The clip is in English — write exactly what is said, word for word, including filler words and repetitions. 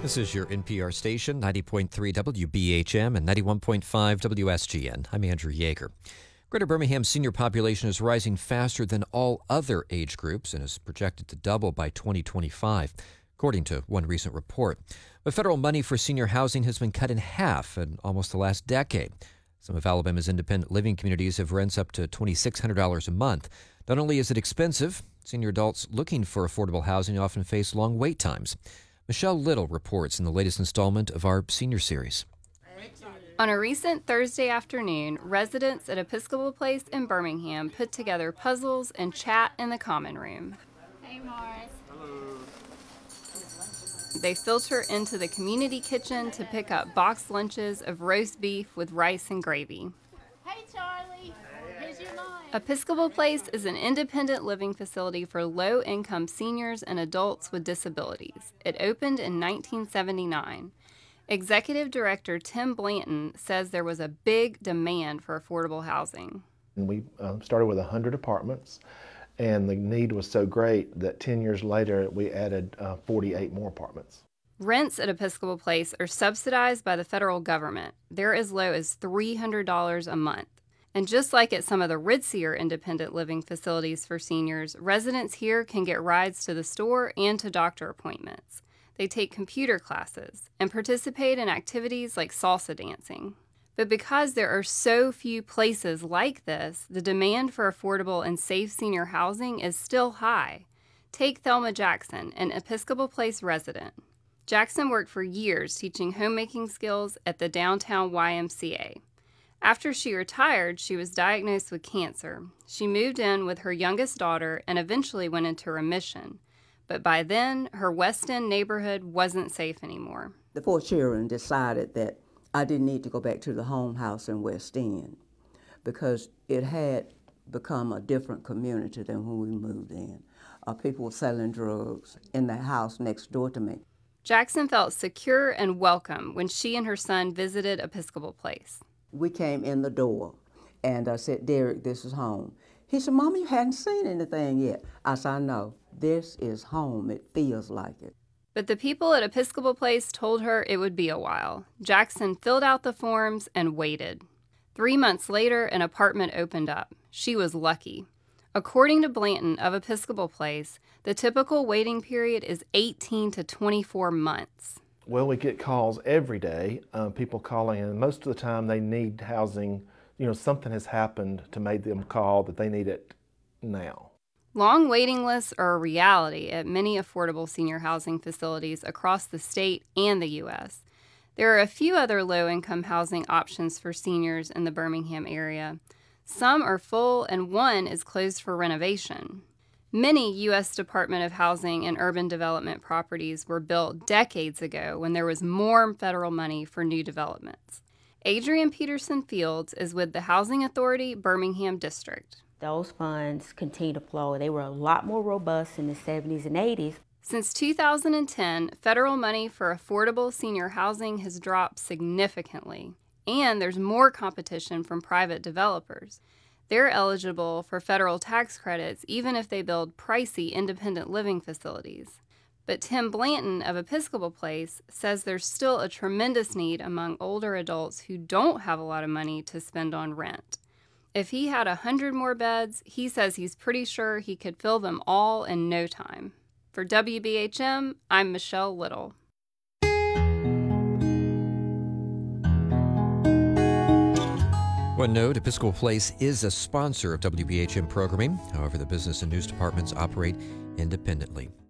This is your N P R station, ninety point three W B H M and ninety-one point five W S G N. I'm Andrew Yeager. Greater Birmingham's senior population is rising faster than all other age groups and is projected to double by twenty twenty-five, according to one recent report. But federal money for senior housing has been cut in half in almost the last decade. Some of Alabama's independent living communities have rents up to two thousand six hundred dollars a month. Not only is it expensive, senior adults looking for affordable housing often face long wait times. Michelle Little reports in the latest installment of our senior series. On a recent Thursday afternoon, residents at Episcopal Place in Birmingham put together puzzles and chat in the common room. Hey, Morris. Hello. They filter into the community kitchen to pick up boxed lunches of roast beef with rice and gravy. Hey, Charlie. Here's your lunch. Episcopal Place is an independent living facility for low-income seniors and adults with disabilities. It opened in nineteen seventy-nine. Executive Director Tim Blanton says there was a big demand for affordable housing. And we uh, started with one hundred apartments, and the need was so great that ten years later we added uh, forty-eight more apartments. Rents at Episcopal Place are subsidized by the federal government. They're as low as three hundred dollars a month. And just like at some of the ritzier independent living facilities for seniors, residents here can get rides to the store and to doctor appointments. They take computer classes and participate in activities like salsa dancing. But because there are so few places like this, the demand for affordable and safe senior housing is still high. Take Thelma Jackson, an Episcopal Place resident. Jackson worked for years teaching homemaking skills at the downtown Y M C A. After she retired, she was diagnosed with cancer. She moved in with her youngest daughter and eventually went into remission. But by then, her West End neighborhood wasn't safe anymore. The four children decided that I didn't need to go back to the home house in West End because it had become a different community than when we moved in. Uh, people were selling drugs in the house next door to me. Jackson felt secure and welcome when she and her son visited Episcopal Place. We came in the door and I said, Derek, this is home. He said, Mama, you hadn't seen anything yet. I said, I know. This is home. It feels like it. But the people at Episcopal Place told her it would be a while. Jackson filled out the forms and waited. Three months later, an apartment opened up. She was lucky. According to Blanton of Episcopal Place, the typical waiting period is eighteen to twenty-four months. Well, we get calls every day, uh, people calling, and most of the time they need housing. You know, something has happened to make them call that they need it now. Long waiting lists are a reality at many affordable senior housing facilities across the state and the U S There are a few other low-income housing options for seniors in the Birmingham area. Some are full and one is closed for renovation. Many U S Department of Housing and Urban Development properties were built decades ago when there was more federal money for new developments. Adrian Peterson Fields is with the Housing Authority Birmingham District. Those funds continue to flow. They were a lot more robust in the seventies and eighties. Since two thousand ten, federal money for affordable senior housing has dropped significantly, and there's more competition from private developers. They're eligible for federal tax credits even if they build pricey independent living facilities. But Tim Blanton of Episcopal Place says there's still a tremendous need among older adults who don't have a lot of money to spend on rent. If he had a hundred more beds, he says he's pretty sure he could fill them all in no time. For W B H M, I'm Michelle Little. One note, Episcopal Place is a sponsor of W B H M programming. However, the business and news departments operate independently.